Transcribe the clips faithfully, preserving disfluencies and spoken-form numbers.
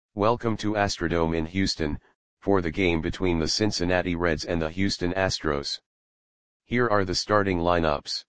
Welcome to Astrodome in Houston, for the game between the Cincinnati Reds and the Houston Astros. Here are the starting lineups.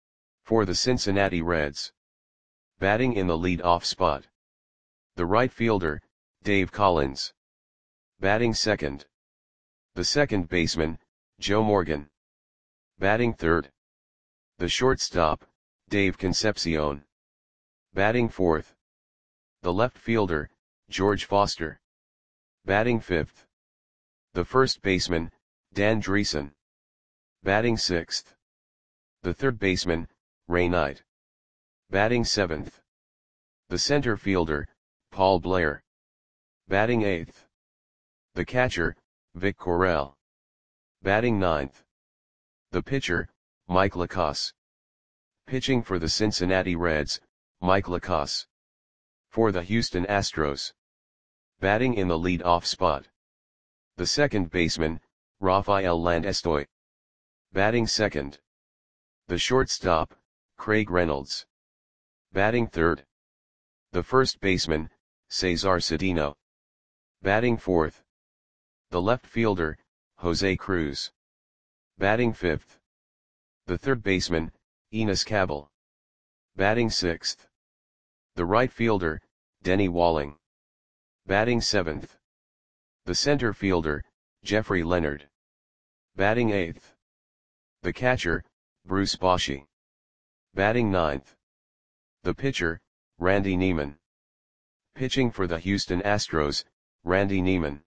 For the Cincinnati Reds. Batting in the lead-off spot. The right fielder, Dave Collins. Batting second. The second baseman, Joe Morgan. Batting third. The shortstop, Dave Concepcion. Batting fourth. The left fielder, George Foster. Batting fifth. The first baseman, Dan Driessen. Batting sixth. The third baseman, Ray Knight. Batting seventh. The center fielder, Paul Blair. Batting eighth. The catcher, Vic Correll. Batting ninth. The pitcher, Mike Lacasse. Pitching for the Cincinnati Reds, Mike Lacasse. For the Houston Astros. Batting in the lead-off spot. The second baseman, Rafael Landestoy. Batting second. The shortstop, Craig Reynolds. Batting third. The first baseman, Cesar Cedeno. Batting fourth. The left fielder, Jose Cruz. Batting fifth. The third baseman, Enos Cabell. Batting sixth. The right fielder, Denny Walling. Batting seventh. The center fielder, Jeffrey Leonard. Batting eighth. The catcher, Bruce Bochy. Batting ninth. The pitcher, Randy Neiman. Pitching for the Houston Astros, Randy Neiman.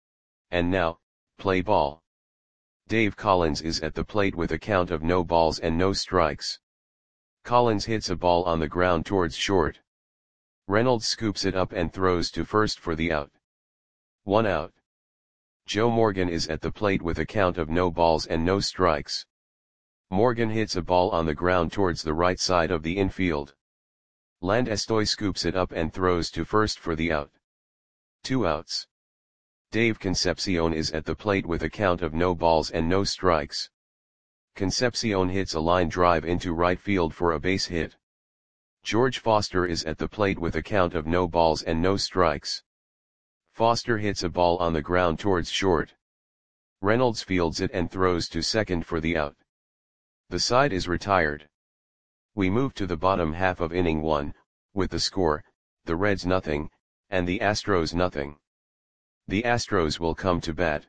And now, play ball. Dave Collins is at the plate with a count of no balls and no strikes. Collins hits a ball on the ground towards short. Reynolds scoops it up and throws to first for the out. One out. Joe Morgan is at the plate with a count of no balls and no strikes. Morgan hits a ball on the ground towards the right side of the infield. Landestoy scoops it up and throws to first for the out. Two outs. Dave Concepcion is at the plate with a count of no balls and no strikes. Concepcion hits a line drive into right field for a base hit. George Foster is at the plate with a count of no balls and no strikes. Foster hits a ball on the ground towards short. Reynolds fields it and throws to second for the out. The side is retired. We move to the bottom half of inning one, with the score, the Reds nothing, and the Astros nothing. The Astros will come to bat.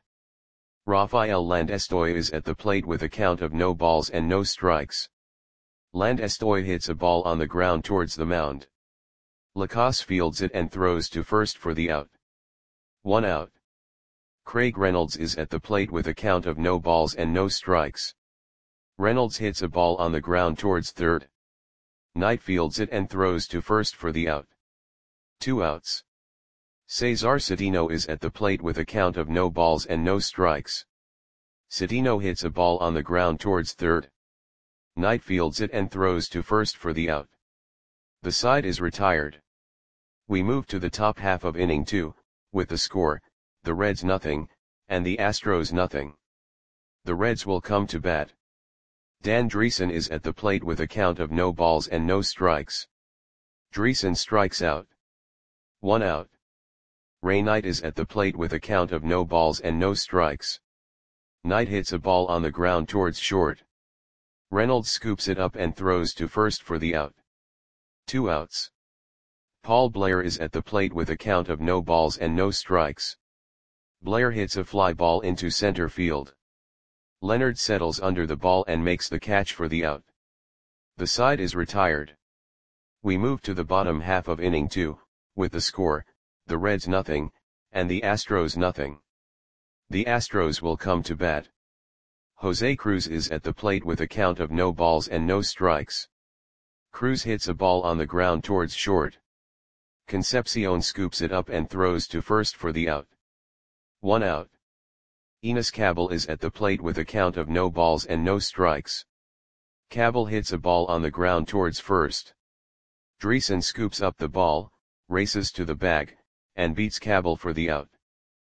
Rafael Landestoy is at the plate with a count of no balls and no strikes. Landestoy hits a ball on the ground towards the mound. Lacasse fields it and throws to first for the out. One out. Craig Reynolds is at the plate with a count of no balls and no strikes. Reynolds hits a ball on the ground towards third. Knight fields it and throws to first for the out. Two outs. Cesar Cedeno is at the plate with a count of no balls and no strikes. Cedeno hits a ball on the ground towards third. Knight fields it and throws to first for the out. The side is retired. We move to the top half of inning two, with the score, the Reds nothing, and the Astros nothing. The Reds will come to bat. Dan Driessen is at the plate with a count of no balls and no strikes. Driessen strikes out. One out. Ray Knight is at the plate with a count of no balls and no strikes. Knight hits a ball on the ground towards short. Reynolds scoops it up and throws to first for the out. Two outs. Paul Blair is at the plate with a count of no balls and no strikes. Blair hits a fly ball into center field. Leonard settles under the ball and makes the catch for the out. The side is retired. We move to the bottom half of inning two, with the score, the Reds nothing, and the Astros nothing. The Astros will come to bat. Jose Cruz is at the plate with a count of no balls and no strikes. Cruz hits a ball on the ground towards short. Concepcion scoops it up and throws to first for the out. One out. Enos Cabell is at the plate with a count of no balls and no strikes. Cabell hits a ball on the ground towards first. Driessen scoops up the ball, races to the bag, and beats Cabell for the out.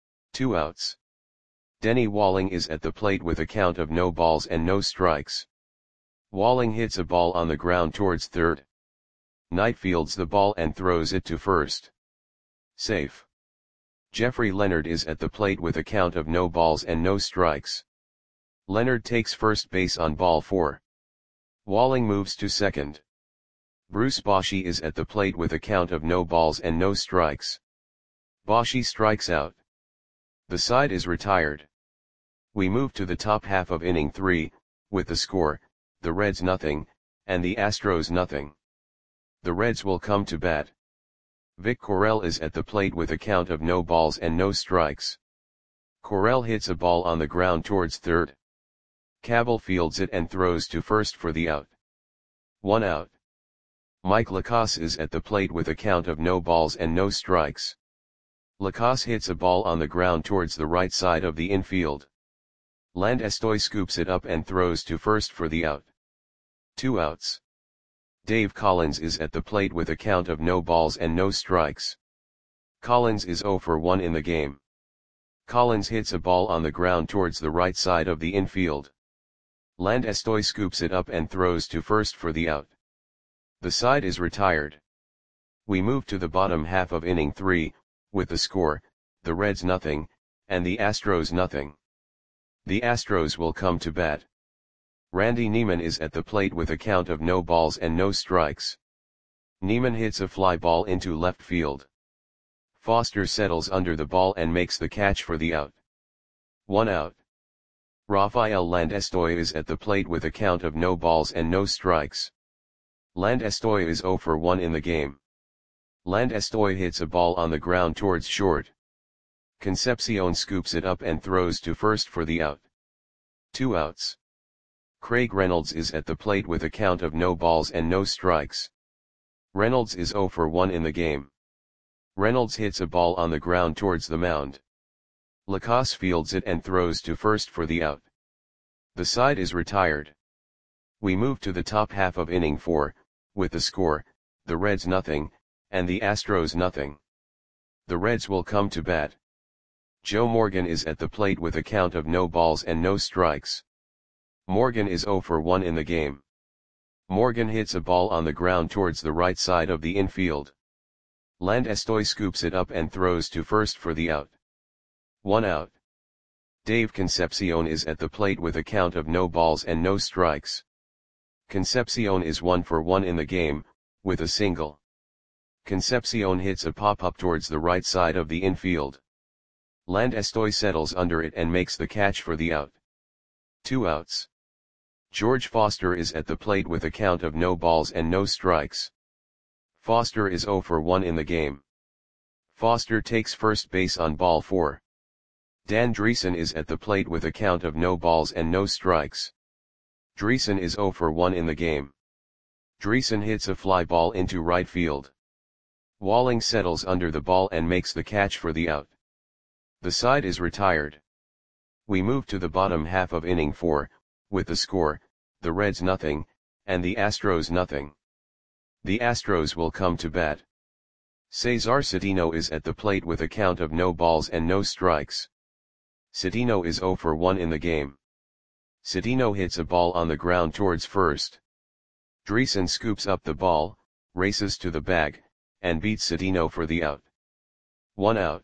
Two outs. Denny Walling is at the plate with a count of no balls and no strikes. Walling hits a ball on the ground towards third. Knight fields the ball and throws it to first. Safe. Jeffrey Leonard is at the plate with a count of no balls and no strikes. Leonard takes first base on ball four. Walling moves to second. Bruce Bochy is at the plate with a count of no balls and no strikes. Bochy strikes out. The side is retired. We move to the top half of inning three, with the score, the Reds nothing, and the Astros nothing. The Reds will come to bat. Vic Correll is at the plate with a count of no balls and no strikes. Correll hits a ball on the ground towards third. Cabell fields it and throws to first for the out. One out. Mike Lacasse is at the plate with a count of no balls and no strikes. Lacasse hits a ball on the ground towards the right side of the infield. Landestoy scoops it up and throws to first for the out. Two outs. Dave Collins is at the plate with a count of no balls and no strikes. Collins is oh for one in the game. Collins hits a ball on the ground towards the right side of the infield. Landestoy scoops it up and throws to first for the out. The side is retired. We move to the bottom half of inning three, with the score, the Reds nothing, and the Astros nothing. The Astros will come to bat. Randy Neiman is at the plate with a count of no balls and no strikes. Neiman hits a fly ball into left field. Foster settles under the ball and makes the catch for the out. One out. Rafael Landestoy is at the plate with a count of no balls and no strikes. Landestoy is oh for one in the game. Landestoy hits a ball on the ground towards short. Concepcion scoops it up and throws to first for the out. Two outs. Craig Reynolds is at the plate with a count of no balls and no strikes. Reynolds is oh for one in the game. Reynolds hits a ball on the ground towards the mound. Lacasse fields it and throws to first for the out. The side is retired. We move to the top half of inning four, with the score, the Reds nothing, and the Astros nothing. The Reds will come to bat. Joe Morgan is at the plate with a count of no balls and no strikes. Morgan is oh for one in the game. Morgan hits a ball on the ground towards the right side of the infield. Landestoy scoops it up and throws to first for the out. One out. Dave Concepcion is at the plate with a count of no balls and no strikes. Concepcion is one for one in the game, with a single. Concepcion hits a pop-up towards the right side of the infield. Landestoy settles under it and makes the catch for the out. Two outs. George Foster is at the plate with a count of no balls and no strikes. Foster is oh for one in the game. Foster takes first base on ball four. Dan Dreesen is at the plate with a count of no balls and no strikes. Dreesen is oh for one in the game. Dreesen hits a fly ball into right field. Walling settles under the ball and makes the catch for the out. The side is retired. We move to the bottom half of inning four, with the score, the Reds nothing, and the Astros nothing. The Astros will come to bat. Cesar Cedeno is at the plate with a count of no balls and no strikes. Cedeno is oh for one in the game. Cedeno hits a ball on the ground towards first. Dreesen scoops up the ball, races to the bag, and beats Cedeno for the out. One out.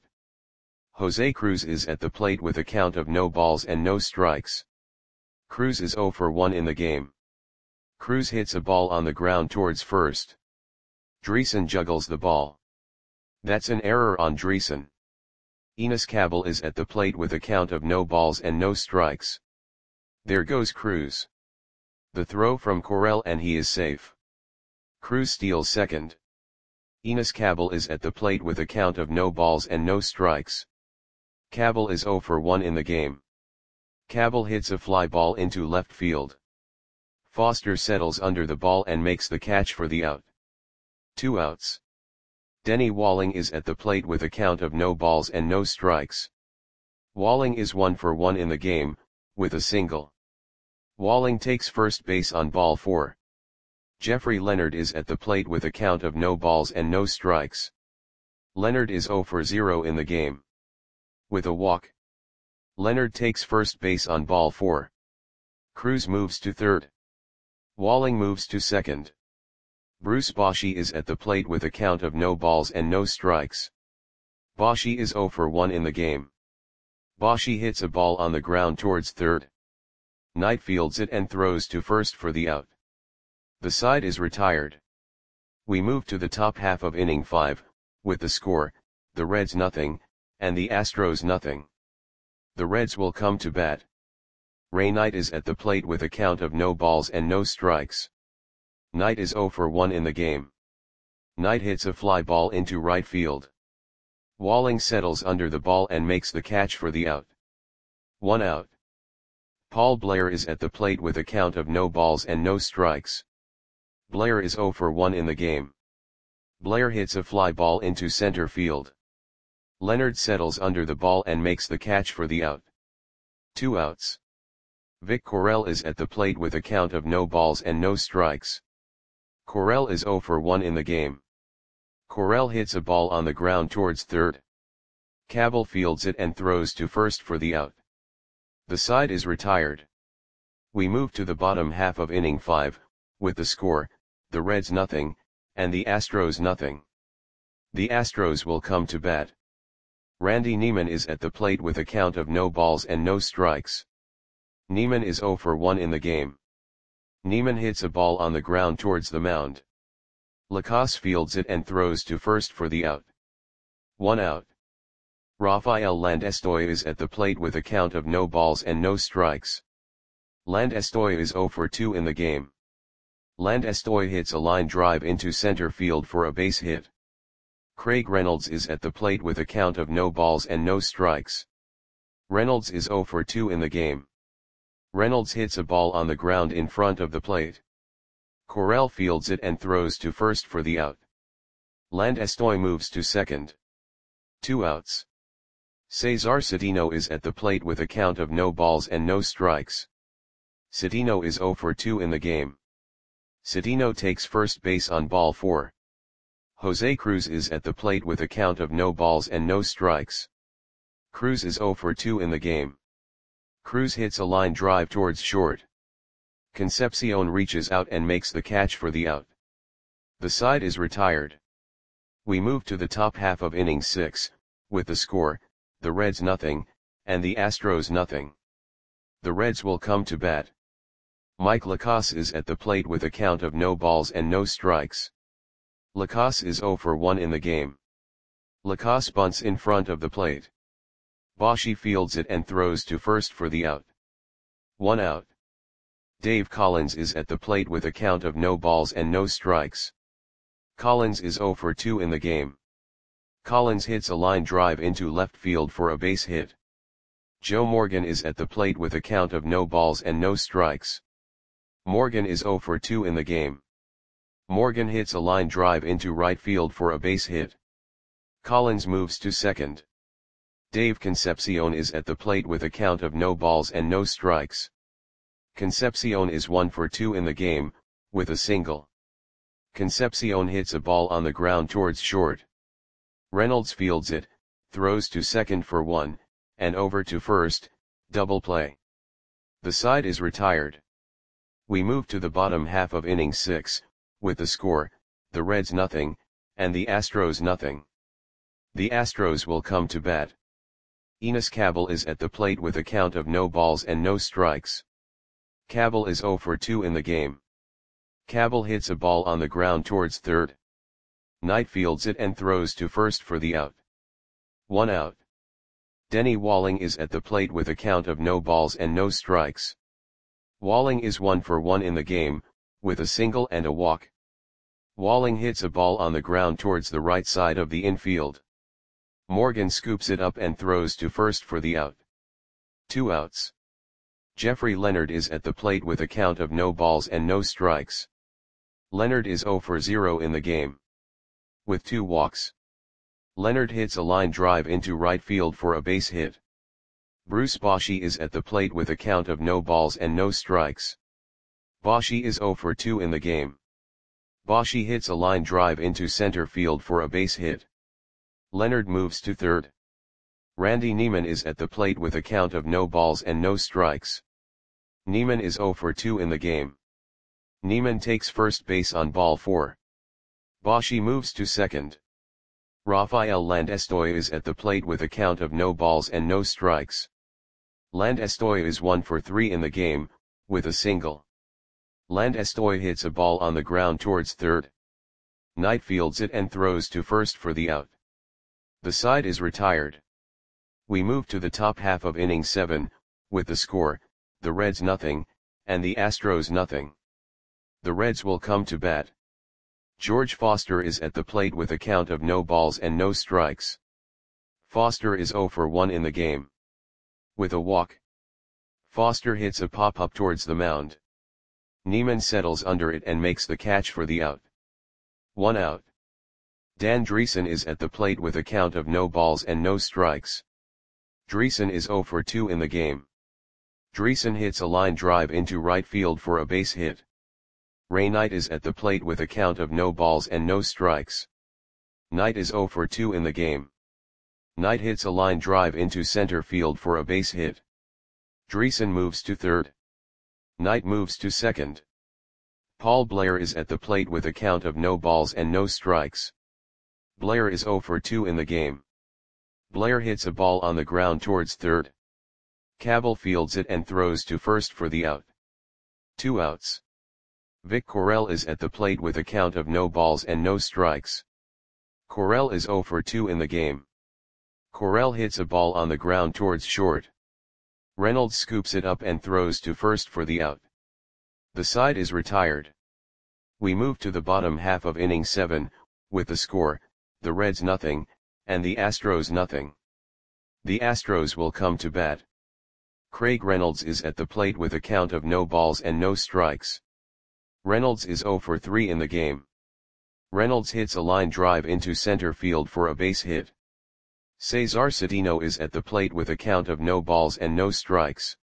Jose Cruz is at the plate with a count of no balls and no strikes. Cruz is oh for one in the game. Cruz hits a ball on the ground towards first. Dreesen juggles the ball. That's an error on Dreesen. Enos Cabell is at the plate with a count of no balls and no strikes. There goes Cruz. The throw from Correll and he is safe. Cruz steals second. Enos Cabell is at the plate with a count of no balls and no strikes. Cabell is oh for one in the game. Cabell hits a fly ball into left field. Foster settles under the ball and makes the catch for the out. Two outs. Denny Walling is at the plate with a count of no balls and no strikes. Walling is one for one in the game, with a single. Walling takes first base on ball four. Jeffrey Leonard is at the plate with a count of no balls and no strikes. Leonard is oh for zero in the game. With a walk. Leonard takes first base on ball four. Cruz moves to third. Walling moves to second. Bruce Bochy is at the plate with a count of no balls and no strikes. Boshi is zero for one in the game. Boshi hits a ball on the ground towards third. Knight fields it and throws to first for the out. The side is retired. We move to the top half of inning five, with the score, the Reds nothing, and the Astros nothing. The Reds will come to bat. Ray Knight is at the plate with a count of no balls and no strikes. Knight is zero for one in the game. Knight hits a fly ball into right field. Walling settles under the ball and makes the catch for the out. One out. Paul Blair is at the plate with a count of no balls and no strikes. Blair is zero for one in the game. Blair hits a fly ball into center field. Leonard settles under the ball and makes the catch for the out. Two outs. Vic Correll is at the plate with a count of no balls and no strikes. Correll is zero for one in the game. Correll hits a ball on the ground towards third. Cabell fields it and throws to first for the out. The side is retired. We move to the bottom half of inning five, with the score, the Reds nothing, and the Astros nothing. The Astros will come to bat. Randy Neiman is at the plate with a count of no balls and no strikes. Neiman is zero for one in the game. Neiman hits a ball on the ground towards the mound. Lacasse fields it and throws to first for the out. One out. Rafael Landestoy is at the plate with a count of no balls and no strikes. Landestoy is zero for two in the game. Landestoy hits a line drive into center field for a base hit. Craig Reynolds is at the plate with a count of no balls and no strikes. Reynolds is zero for two in the game. Reynolds hits a ball on the ground in front of the plate. Correll fields it and throws to first for the out. Landestoy moves to second. Two outs. Cesar Cedeno is at the plate with a count of no balls and no strikes. Cedeno is zero for two in the game. Cedeno takes first base on ball four. Jose Cruz is at the plate with a count of no balls and no strikes. Cruz is zero for two in the game. Cruz hits a line drive towards short. Concepcion reaches out and makes the catch for the out. The side is retired. We move to the top half of inning six, with the score, the Reds nothing, and the Astros nothing. The Reds will come to bat. Mike Lacasse is at the plate with a count of no balls and no strikes. Lacasse is zero for one in the game. Lacasse bunts in front of the plate. Boshi fields it and throws to first for the out. One out. Dave Collins is at the plate with a count of no balls and no strikes. Collins is zero for two in the game. Collins hits a line drive into left field for a base hit. Joe Morgan is at the plate with a count of no balls and no strikes. Morgan is zero for two in the game. Morgan hits a line drive into right field for a base hit. Collins moves to second. Dave Concepcion is at the plate with a count of no balls and no strikes. Concepcion is one for two in the game, with a single. Concepcion hits a ball on the ground towards short. Reynolds fields it, throws to second for one, and over to first, double play. The side is retired. We move to the bottom half of inning six, with the score, the Reds nothing, and the Astros nothing. The Astros will come to bat. Enos Cabell is at the plate with a count of no balls and no strikes. Cabell is zero for two in the game. Cabell hits a ball on the ground towards third. Knight fields it and throws to first for the out. One out. Denny Walling is at the plate with a count of no balls and no strikes. Walling is one for one in the game, with a single and a walk. Walling hits a ball on the ground towards the right side of the infield. Morgan scoops it up and throws to first for the out. Two outs. Jeffrey Leonard is at the plate with a count of no balls and no strikes. Leonard is zero for zero in the game. With two walks. Leonard hits a line drive into right field for a base hit. Bruce Bochy is at the plate with a count of no balls and no strikes. Bochy is zero for two in the game. Bochy hits a line drive into center field for a base hit. Leonard moves to third. Randy Neiman is at the plate with a count of no balls and no strikes. Neiman is zero for two in the game. Neiman takes first base on ball four. Bochy moves to second. Rafael Landestoy is at the plate with a count of no balls and no strikes. Landestoy is one for three in the game, with a single. Landestoy hits a ball on the ground towards third. Knight fields it and throws to first for the out. The side is retired. We move to the top half of inning seven, with the score, the Reds nothing, and the Astros nothing. The Reds will come to bat. George Foster is at the plate with a count of no balls and no strikes. Foster is zero for one in the game. With a walk, Foster hits a pop-up towards the mound. Neiman settles under it and makes the catch for the out. One out. Dan Dreesen is at the plate with a count of no balls and no strikes. Dreesen is zero for two in the game. Dreesen hits a line drive into right field for a base hit. Ray Knight is at the plate with a count of no balls and no strikes. Knight is zero for two in the game. Knight hits a line drive into center field for a base hit. Dreesen moves to third. Knight moves to second. Paul Blair is at the plate with a count of no balls and no strikes. Blair is zero for two in the game. Blair hits a ball on the ground towards third. Cabell fields it and throws to first for the out. Two outs. Vic Correll is at the plate with a count of no balls and no strikes. Correll is zero for two in the game. Correll hits a ball on the ground towards short. Reynolds scoops it up and throws to first for the out. The side is retired. We move to the bottom half of inning seven, with the score, the Reds nothing, and the Astros nothing. The Astros will come to bat. Craig Reynolds is at the plate with a count of no balls and no strikes. Reynolds is zero for three in the game. Reynolds hits a line drive into center field for a base hit. Cesar Cedeno is at the plate with a count of no balls and no strikes.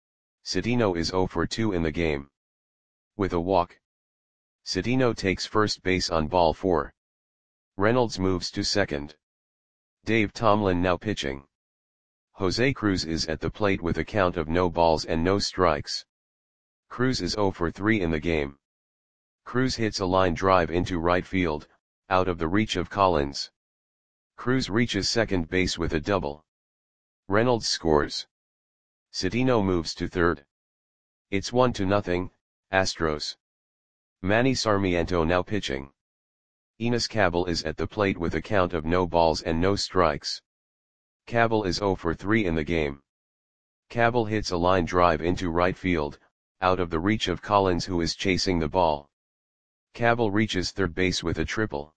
Cedeno is zero for two in the game. With a walk, Cedeno takes first base on ball four. Reynolds moves to second. Dave Tomlin now pitching. Jose Cruz is at the plate with a count of no balls and no strikes. Cruz is zero for three in the game. Cruz hits a line drive into right field, out of the reach of Collins. Cruz reaches second base with a double. Reynolds scores. Cedeno moves to third. It's one to nothing, Astros. Manny Sarmiento now pitching. Enos Cabell is at the plate with a count of no balls and no strikes. Cabell is zero for three in the game. Cabell hits a line drive into right field, out of the reach of Collins who is chasing the ball. Cabell reaches third base with a triple.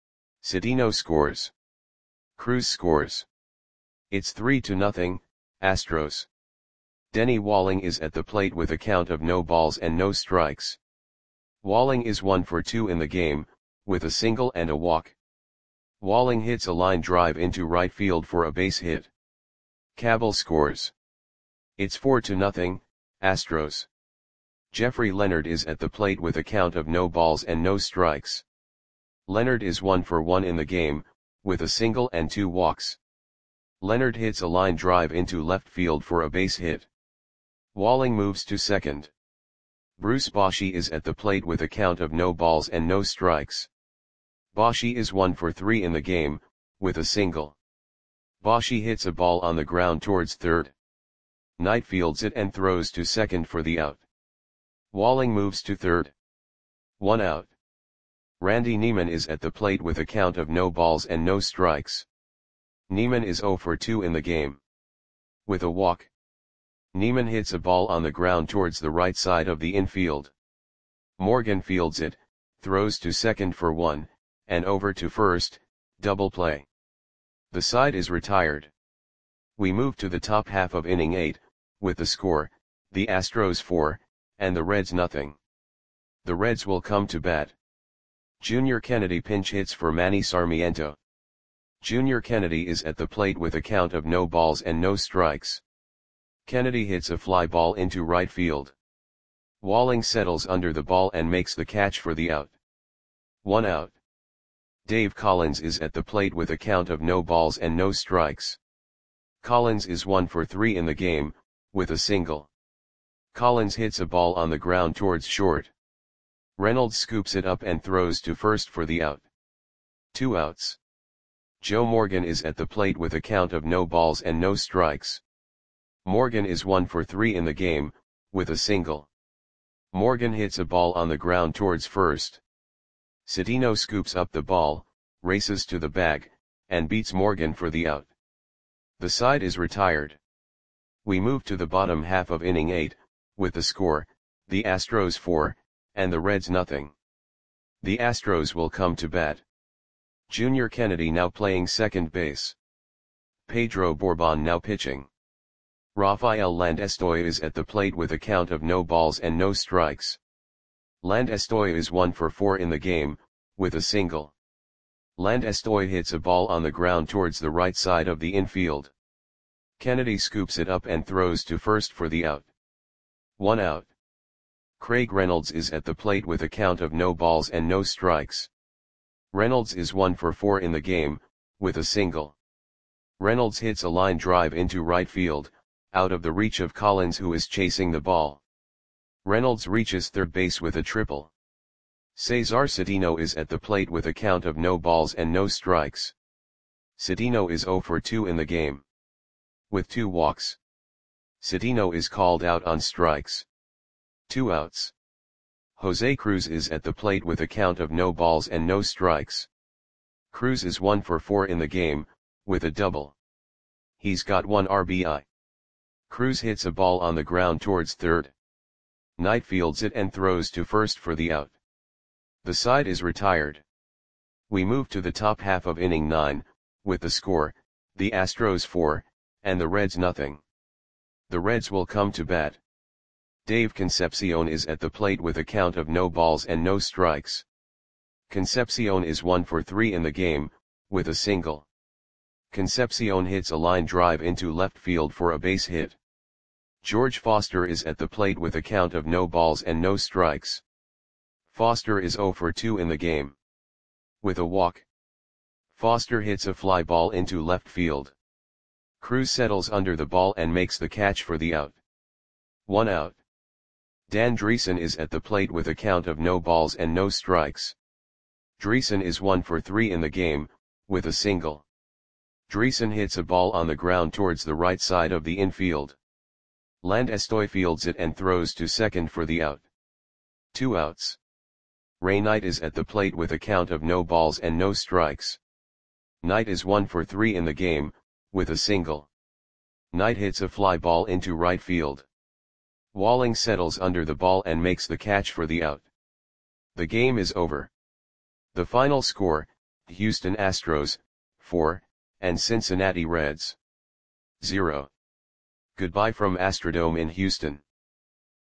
Cedeno scores. Cruz scores. It's three to nothing, Astros. Denny Walling is at the plate with a count of no balls and no strikes. Walling is one for two in the game, with a single and a walk. Walling hits a line drive into right field for a base hit. Cabell scores. It's four to nothing, Astros. Jeffrey Leonard is at the plate with a count of no balls and no strikes. Leonard is one for one in the game, with a single and two walks. Leonard hits a line drive into left field for a base hit. Walling moves to second. Bruce Bochy is at the plate with a count of no balls and no strikes. Bochy is one for three in the game, with a single. Bochy hits a ball on the ground towards third. Knight fields it and throws to second for the out. Walling moves to third. One out. Randy Neiman is at the plate with a count of no balls and no strikes. Neiman is zero for two in the game. With a walk, Neiman hits a ball on the ground towards the right side of the infield. Morgan fields it, throws to second for one, and over to first, double play. The side is retired. We move to the top half of inning eight, with the score, the Astros four, and the Reds nothing. The Reds will come to bat. Junior Kennedy pinch hits for Manny Sarmiento. Junior Kennedy is at the plate with a count of no balls and no strikes. Kennedy hits a fly ball into right field. Walling settles under the ball and makes the catch for the out. One out. Dave Collins is at the plate with a count of no balls and no strikes. Collins is one for three in the game, with a single. Collins hits a ball on the ground towards short. Reynolds scoops it up and throws to first for the out. Two outs. Joe Morgan is at the plate with a count of no balls and no strikes. Morgan is one for three in the game, with a single. Morgan hits a ball on the ground towards first. Cedeno scoops up the ball, races to the bag, and beats Morgan for the out. The side is retired. We move to the bottom half of inning eight, with the score, the Astros four, and the Reds nothing. The Astros will come to bat. Junior Kennedy now playing second base. Pedro Bourbon now pitching. Rafael Landestoy is at the plate with a count of no balls and no strikes. Landestoy is one for four in the game, with a single. Landestoy hits a ball on the ground towards the right side of the infield. Kennedy scoops it up and throws to first for the out. One out. Craig Reynolds is at the plate with a count of no balls and no strikes. Reynolds is one for four in the game, with a single. Reynolds hits a line drive into right field, out of the reach of Collins, who is chasing the ball. Reynolds reaches third base with a triple. Cesar Cedeno is at the plate with a count of no balls and no strikes. Cedeno is zero for two in the game, with two walks. Cedeno is called out on strikes. Two outs. Jose Cruz is at the plate with a count of no balls and no strikes. Cruz is one for four in the game, with a double. He's got one R B I. Cruz hits a ball on the ground towards third. Knight fields it and throws to first for the out. The side is retired. We move to the top half of inning nine, with the score, the Astros four, and the Reds nothing. The Reds will come to bat. Dave Concepcion is at the plate with a count of no balls and no strikes. Concepcion is one for three in the game, with a single. Concepcion hits a line drive into left field for a base hit. George Foster is at the plate with a count of no balls and no strikes. Foster is zero for two in the game, with a walk. Foster hits a fly ball into left field. Cruz settles under the ball and makes the catch for the out. One out. Dan Dreesen is at the plate with a count of no balls and no strikes. Dreesen is one for three in the game, with a single. Dreesen hits a ball on the ground towards the right side of the infield. Landestoy fields it and throws to second for the out. Two outs. Ray Knight is at the plate with a count of no balls and no strikes. Knight is one for three in the game, with a single. Knight hits a fly ball into right field. Walling settles under the ball and makes the catch for the out. The game is over. The final score, Houston Astros, four, and Cincinnati Reds, zero. Goodbye from Astrodome in Houston.